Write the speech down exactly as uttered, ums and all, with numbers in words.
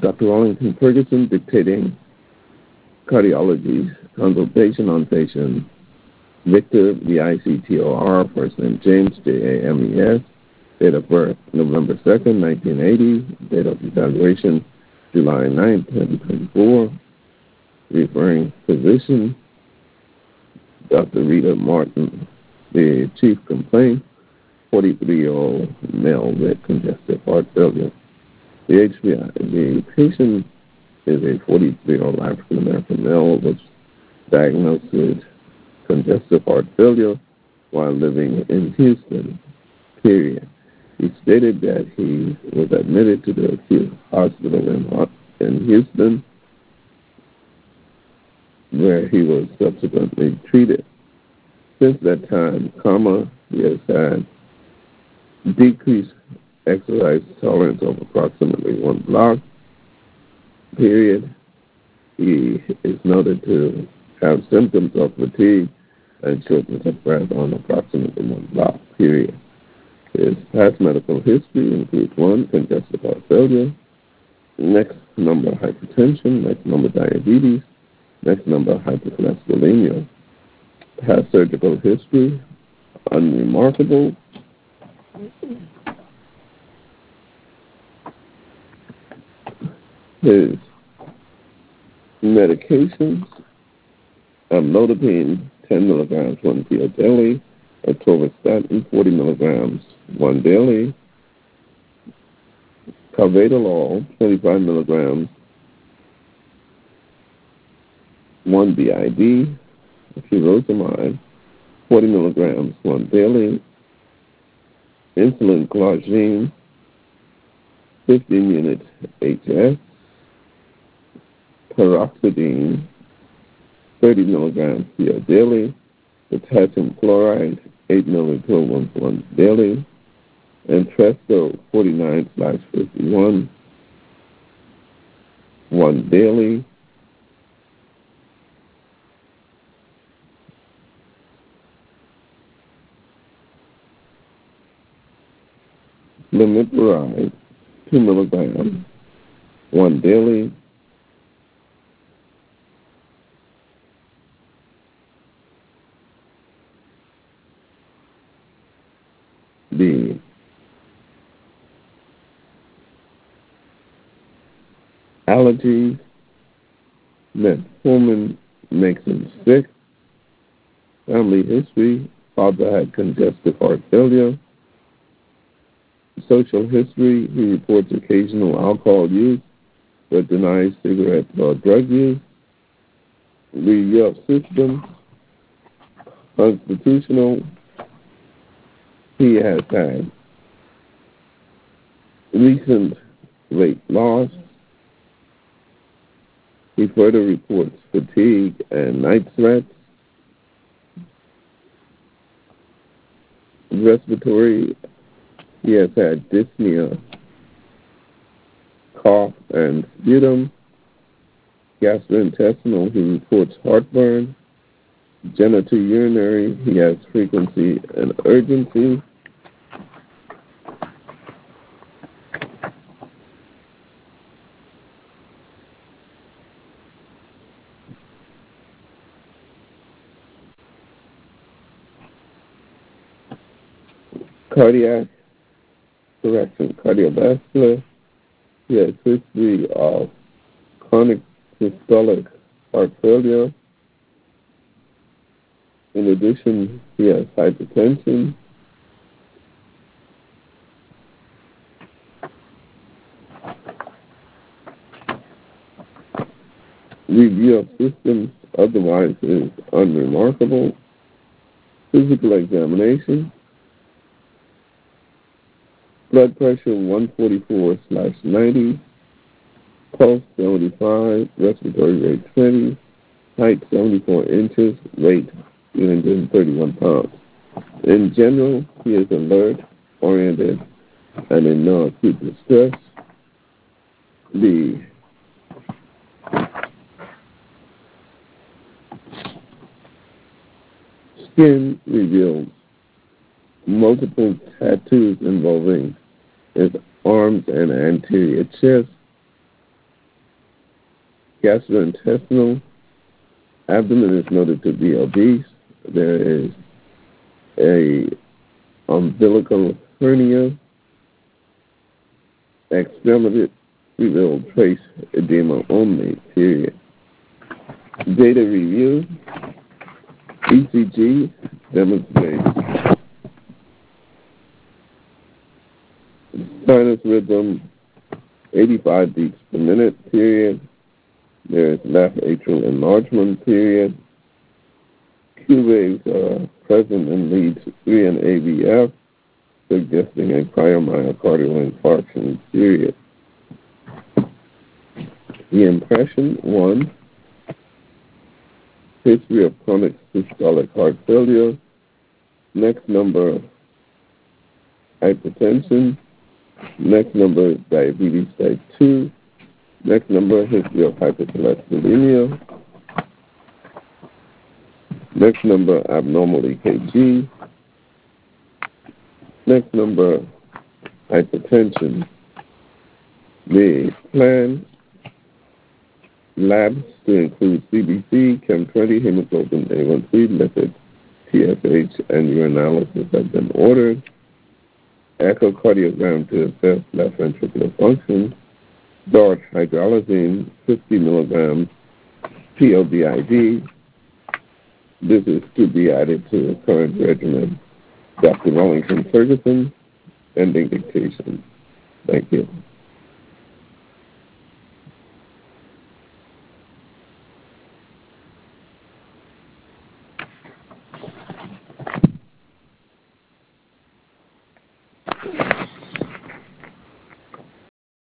Doctor Wellington Ferguson dictating cardiology, consultation on patient Victor, V I C T O R, first name James, J A M E S, date of birth November second, nineteen eighty, date of evaluation July ninth, twenty twenty-four, referring physician Doctor Rita Martin, the chief complaint, forty-three-year-old male with congestive heart failure. The H B I, the patient is a forty-three-year-old African-American male was diagnosed with congestive heart failure while living in Houston, period. He stated that he was admitted to the acute hospital in, in Houston, where he was subsequently treated. Since that time, comma, he has had decreased exercise tolerance of approximately one block, period. He is noted to have symptoms of fatigue and shortness of breath on approximately one block, period. His past medical history includes one, congestive heart failure, next number hypertension, next number diabetes, next number hypercholesterolemia. Past surgical history, unremarkable. His medications, amlodipine, ten milligrams, one pill daily, atorvastatin, forty milligrams, one daily, carvedilol, twenty-five milligrams, one B I D, furosemide, forty milligrams, one daily, insulin glargine, fifteen unit H S, paroxetine, thirty milligrams per daily, potassium chloride, eight milliequivalents once daily, and Entresto forty-nine slash fifty-one, one daily, Limipiride, two milligrams, one daily, the allergies, metformin makes him sick, family history, father had congestive heart failure, social history, he reports occasional alcohol use, but denies cigarette or drug use, review of systems, constitutional, he has had recent weight loss. He further reports fatigue and night sweats. Respiratory, he has had dyspnea, cough, and sputum. Gastrointestinal, he reports heartburn. Genitourinary, he has frequency and urgency. Cardiac, correction, cardiovascular, he has history of chronic systolic heart failure. In addition, he has hypertension. Review of systems otherwise is unremarkable. Physical examination. Blood pressure one forty-four slash ninety. Pulse seventy-five. Respiratory rate twenty. Height seventy-four inches. Weight three hundred thirty-one pounds. In general, he is alert, oriented, and in no acute distress. The skin reveals multiple tattoos involving his arms and anterior chest. gastrointestinal. Abdomen is noted to be obese. There is a umbilical hernia. Extremity will trace edema only, period. Data review. E C G demonstrates sinus rhythm, eighty-five beats per minute, period. There is left atrial enlargement, period. Q waves are present in leads three and A V F, suggesting a prior myocardial infarction, period. The impression, one, history of chronic systolic heart failure. Next number, hypertension. Next number, diabetes type two. Next number, history of hypercholesterolemia. Next number, abnormal E K G. Next number, hypertension. The plan labs to include C B C, Chem twenty, hemoglobin A one C, lipid, T S H, and urinalysis have been ordered. Echocardiogram to assess left ventricular function. DART hydralazine, fifty milligrams, P O B I D. This is to be added to the current regimen. Doctor Wellington Ferguson, ending dictation. Thank you.